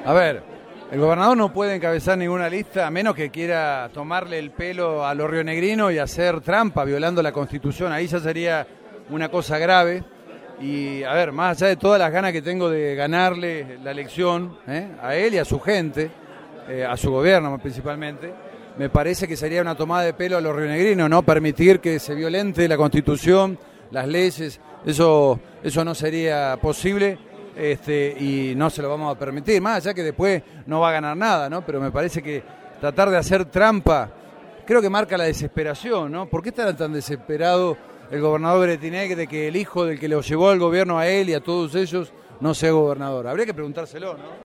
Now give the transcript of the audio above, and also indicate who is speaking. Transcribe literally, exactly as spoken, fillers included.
Speaker 1: A ver, el gobernador no puede encabezar ninguna lista a menos que quiera tomarle el pelo a los rionegrinos y hacer trampa violando la Constitución. Ahí ya sería una cosa grave. Y a ver, más allá de todas las ganas que tengo de ganarle la elección, ¿eh? a él y a su gente, eh, a su gobierno principalmente, me parece que sería una tomada de pelo a los rionegrinos, no permitir que se violente la Constitución, las leyes, eso, eso no sería posible. Este, y no se lo vamos a permitir, más allá que después no va a ganar nada, ¿no? Pero me parece que tratar de hacer trampa, creo que marca la desesperación, ¿no? ¿Por qué estará tan desesperado el gobernador Bretinec de que el hijo del que lo llevó al gobierno a él y a todos ellos no sea gobernador? Habría que preguntárselo, ¿no?